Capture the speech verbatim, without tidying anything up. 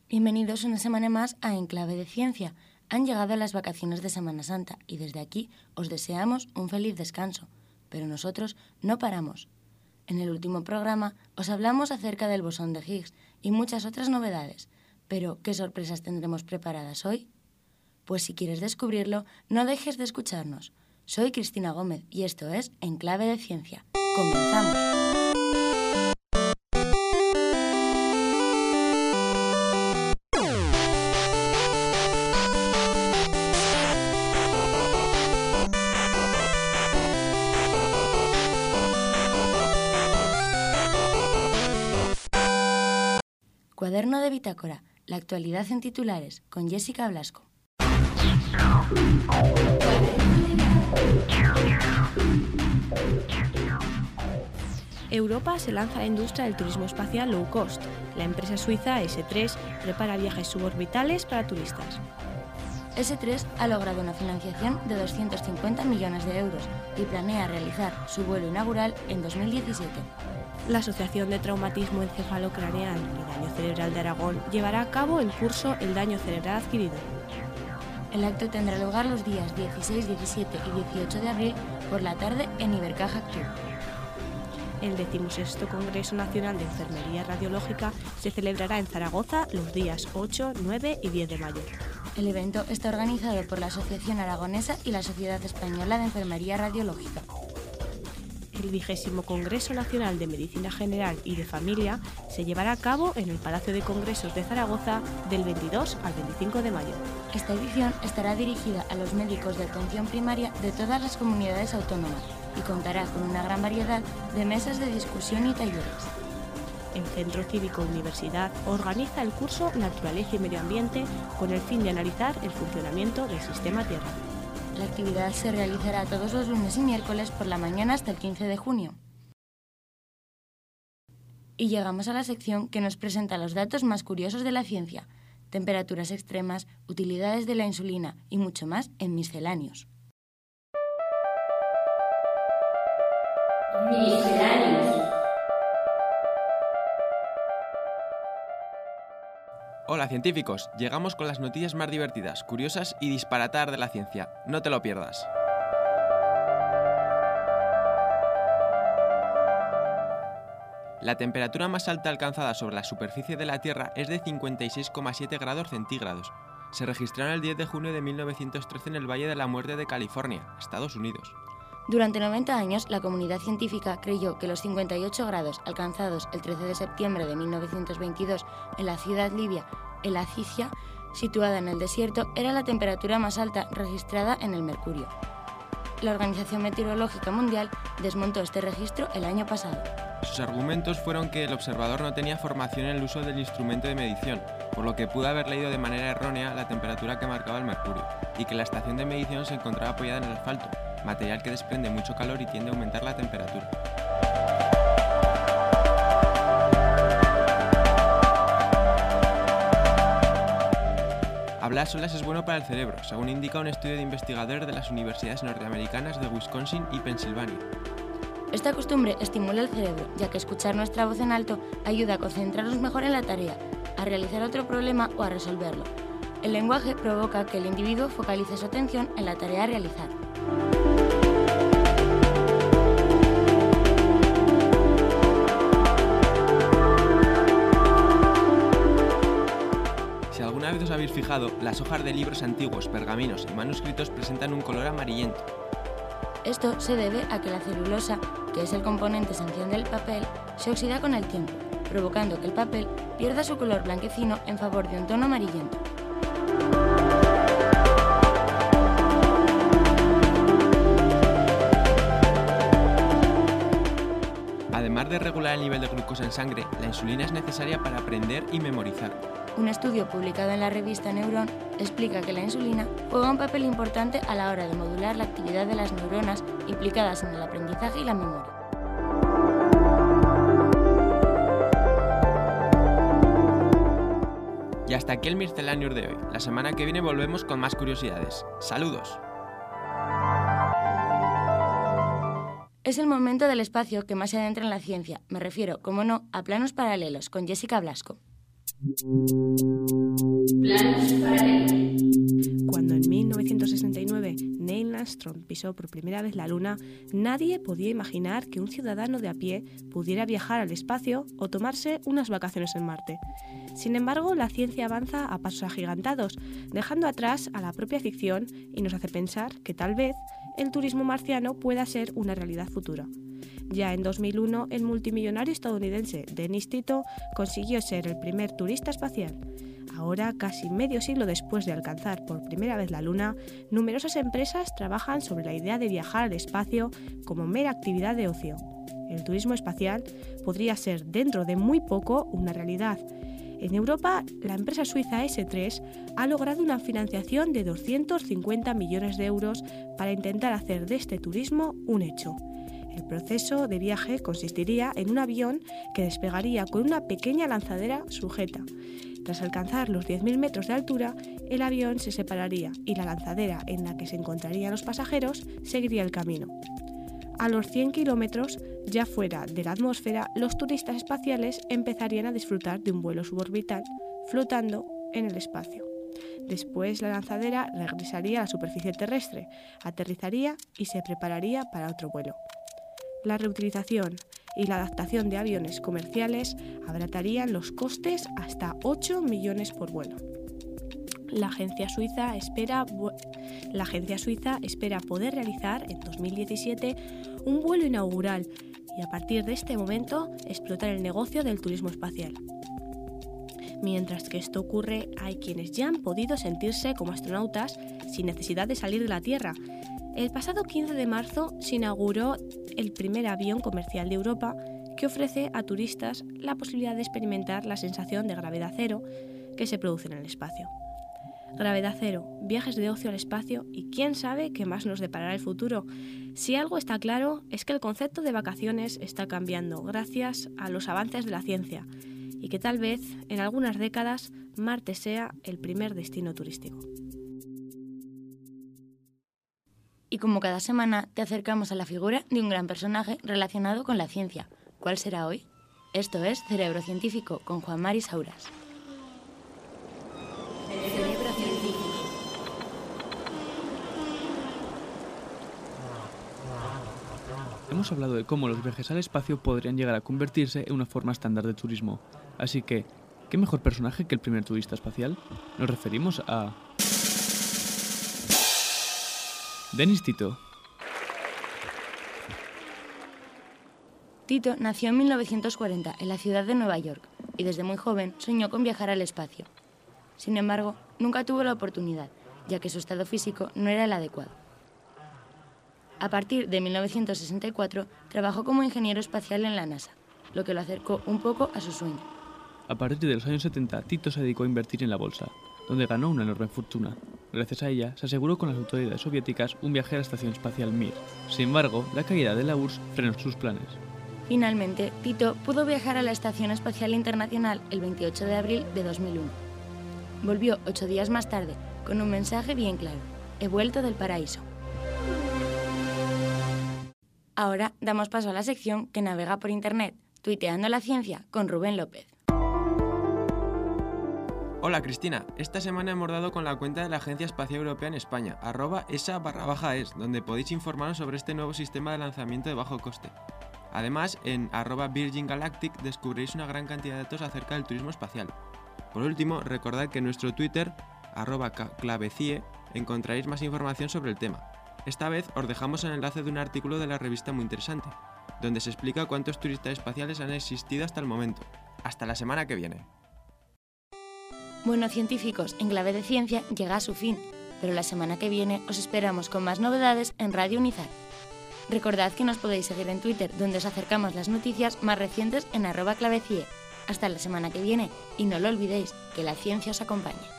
Bienvenidos una semana más a Enclave de Ciencia. Han llegado las vacaciones de Semana Santa y desde aquí os deseamos un feliz descanso. Pero nosotros no paramos. En el último programa os hablamos acerca del bosón de Higgs y muchas otras novedades. Pero, ¿qué sorpresas tendremos preparadas hoy? Pues si quieres descubrirlo, no dejes de escucharnos. Soy Cristina Gómez y esto es Enclave de Ciencia. ¡Comenzamos! Cuaderno de bitácora, la actualidad en titulares, con Jessica Blasco. Europa se lanza a la industria del turismo espacial low cost. La empresa suiza ese tres prepara viajes suborbitales para turistas. ese tres ha logrado una financiación de doscientos cincuenta millones de euros y planea realizar su vuelo inaugural en dos mil diecisiete. La Asociación de Traumatismo Encefalocraneal y Daño Cerebral de Aragón llevará a cabo el curso El daño cerebral adquirido. El acto tendrá lugar los días dieciséis, diecisiete y dieciocho de abril por la tarde en Ibercaja Club. El decimosexto Congreso Nacional de Enfermería Radiológica se celebrará en Zaragoza los días ocho, nueve y diez de mayo. El evento está organizado por la Asociación Aragonesa y la Sociedad Española de Enfermería Radiológica. El vigésimo Congreso Nacional de Medicina General y de Familia se llevará a cabo en el Palacio de Congresos de Zaragoza del veintidós al veinticinco de mayo. Esta edición estará dirigida a los médicos de atención primaria de todas las comunidades autónomas y contará con una gran variedad de mesas de discusión y talleres. El Centro Cívico Universidad organiza el curso Naturaleza y Medio Ambiente con el fin de analizar el funcionamiento del sistema Tierra. La actividad se realizará todos los lunes y miércoles por la mañana hasta el quince de junio. Y llegamos a la sección que nos presenta los datos más curiosos de la ciencia, temperaturas extremas, utilidades de la insulina y mucho más en Misceláneos. Misceláneos. Hola científicos, llegamos con las noticias más divertidas, curiosas y disparatadas de la ciencia. No te lo pierdas. La temperatura más alta alcanzada sobre la superficie de la Tierra es de cincuenta y seis coma siete grados centígrados. Se registraron el diez de junio de mil novecientos trece en el Valle de la Muerte de California, Estados Unidos. Durante noventa años, la comunidad científica creyó que los cincuenta y ocho grados alcanzados el trece de septiembre de mil novecientos veintidós en la ciudad libia El Azicia, situada en el desierto, era la temperatura más alta registrada en el Mercurio. La Organización Meteorológica Mundial desmontó este registro el año pasado. Sus argumentos fueron que el observador no tenía formación en el uso del instrumento de medición, por lo que pudo haber leído de manera errónea la temperatura que marcaba el mercurio, y que la estación de medición se encontraba apoyada en el asfalto, material que desprende mucho calor y tiende a aumentar la temperatura. Hablar solas es bueno para el cerebro, según indica un estudio de investigadores de las universidades norteamericanas de Wisconsin y Pensilvania. Esta costumbre estimula el cerebro, ya que escuchar nuestra voz en alto ayuda a concentrarnos mejor en la tarea, a realizar otro problema o a resolverlo. El lenguaje provoca que el individuo focalice su atención en la tarea a realizar. Si alguna vez os habéis fijado, las hojas de libros antiguos, pergaminos y manuscritos presentan un color amarillento. Esto se debe a que la celulosa, que es el componente esencial del papel, se oxida con el tiempo, provocando que el papel pierda su color blanquecino en favor de un tono amarillento. Además de regular el nivel de glucosa en sangre, la insulina es necesaria para aprender y memorizar. Un estudio publicado en la revista Neuron explica que la insulina juega un papel importante a la hora de modular la actividad de las neuronas implicadas en el aprendizaje y la memoria. Y hasta aquí el Misceláneos de hoy. La semana que viene volvemos con más curiosidades. ¡Saludos! Es el momento del espacio que más se adentra en la ciencia. Me refiero, como no, a Planos Paralelos, con Jessica Blasco. Armstrong pisó por primera vez la Luna, nadie podía imaginar que un ciudadano de a pie pudiera viajar al espacio o tomarse unas vacaciones en Marte. Sin embargo, la ciencia avanza a pasos agigantados, dejando atrás a la propia ficción y nos hace pensar que tal vez el turismo marciano pueda ser una realidad futura. Ya en dos mil uno, el multimillonario estadounidense Dennis Tito consiguió ser el primer turista espacial. Ahora, casi medio siglo después de alcanzar por primera vez la Luna, numerosas empresas trabajan sobre la idea de viajar al espacio como mera actividad de ocio. El turismo espacial podría ser dentro de muy poco una realidad. En Europa, la empresa suiza ese tres ha logrado una financiación de doscientos cincuenta millones de euros para intentar hacer de este turismo un hecho. El proceso de viaje consistiría en un avión que despegaría con una pequeña lanzadera sujeta. Tras alcanzar los diez mil metros de altura, el avión se separaría y la lanzadera en la que se encontrarían los pasajeros seguiría el camino. A los cien kilómetros, ya fuera de la atmósfera, los turistas espaciales empezarían a disfrutar de un vuelo suborbital, flotando en el espacio. Después, la lanzadera regresaría a la superficie terrestre, aterrizaría y se prepararía para otro vuelo. La reutilización y la adaptación de aviones comerciales abaratarían los costes hasta ocho millones por vuelo. La agencia suiza espera, la agencia suiza espera poder realizar en dos mil diecisiete un vuelo inaugural y a partir de este momento explotar el negocio del turismo espacial. Mientras que esto ocurre, hay quienes ya han podido sentirse como astronautas sin necesidad de salir de la Tierra. El pasado quince de marzo se inauguró el primer avión comercial de Europa que ofrece a turistas la posibilidad de experimentar la sensación de gravedad cero que se produce en el espacio. Gravedad cero, viajes de ocio al espacio y quién sabe qué más nos deparará el futuro. Si algo está claro es que el concepto de vacaciones está cambiando gracias a los avances de la ciencia y que tal vez en algunas décadas Marte sea el primer destino turístico. Y como cada semana te acercamos a la figura de un gran personaje relacionado con la ciencia. ¿Cuál será hoy? Esto es Cerebro Científico con Juan Mari Sauras. Cerebro Científico. Hemos hablado de cómo los viajes al espacio podrían llegar a convertirse en una forma estándar de turismo. Así que, ¿qué mejor personaje que el primer turista espacial? Nos referimos a Dennis Tito. Tito nació en mil novecientos cuarenta en la ciudad de Nueva York y desde muy joven soñó con viajar al espacio. Sin embargo, nunca tuvo la oportunidad, ya que su estado físico no era el adecuado. A partir de mil novecientos sesenta y cuatro, trabajó como ingeniero espacial en la NASA, lo que lo acercó un poco a su sueño. A partir de los años setenta, Tito se dedicó a invertir en la bolsa, donde ganó una enorme fortuna. Gracias a ella, se aseguró con las autoridades soviéticas un viaje a la Estación Espacial Mir. Sin embargo, la caída de la U R S S frenó sus planes. Finalmente, Tito pudo viajar a la Estación Espacial Internacional el veintiocho de abril de dos mil uno. Volvió ocho días más tarde, con un mensaje bien claro: he vuelto del paraíso. Ahora damos paso a la sección que navega por Internet, tuiteando la ciencia con Rubén López. Hola Cristina, esta semana hemos dado con la cuenta de la Agencia Espacial Europea en España, arroba esa barra baja es, donde podéis informaros sobre este nuevo sistema de lanzamiento de bajo coste. Además, en arroba Virgin Galactic descubriréis una gran cantidad de datos acerca del turismo espacial. Por último, recordad que en nuestro Twitter, arroba clavecie, encontraréis más información sobre el tema. Esta vez os dejamos el enlace de un artículo de la revista Muy Interesante, donde se explica cuántos turistas espaciales han existido hasta el momento. Hasta la semana que viene. Bueno, científicos, en Clave de Ciencia llega a su fin, pero la semana que viene os esperamos con más novedades en Radio Unizar. Recordad que nos podéis seguir en Twitter, donde os acercamos las noticias más recientes en arroba clavecie. Hasta la semana que viene, y no lo olvidéis, que la ciencia os acompañe.